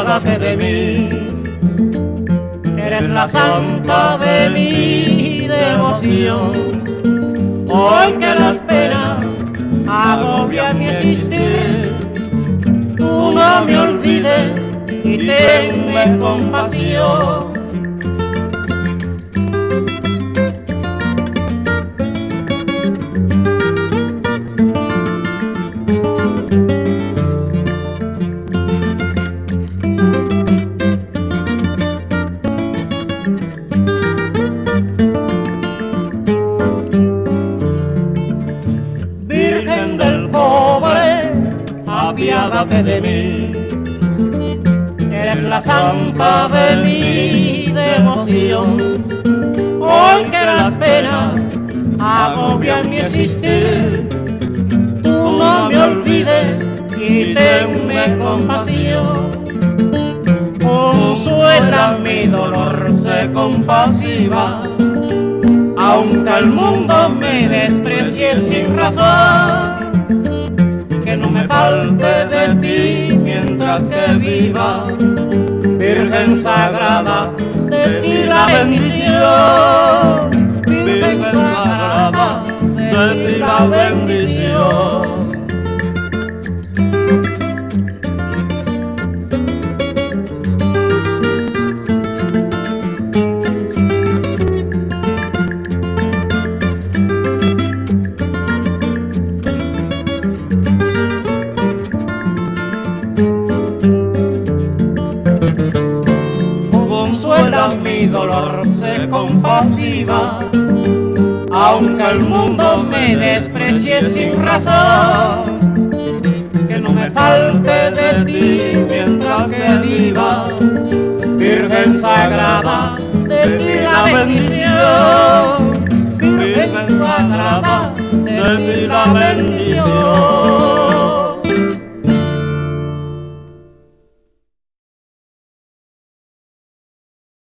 apiádate de mí. Eres la santa de mi devoción. Hoy que las penas agobian mi existir, tú no me olvides y tenme compasión. Virgen del Cobre, apiádate de mí. Eres la santa de mi devoción. Hoy que las penas agobian mi existir, tú no me olvides y tenme compasión. Consuela mi dolor, sé compasiva, aunque el mundo me desprecie sin razón. Que no me falte de ti mientras que viva, Virgen sagrada, de ti la bendición. Virgen sagrada, de ti la bendición. Consuela mi dolor, sé compasiva, aunque el mundo me desprecie sin razón. Que no me falte de ti mientras que viva, Virgen sagrada, de ti la bendición. Virgen sagrada, de ti la bendición.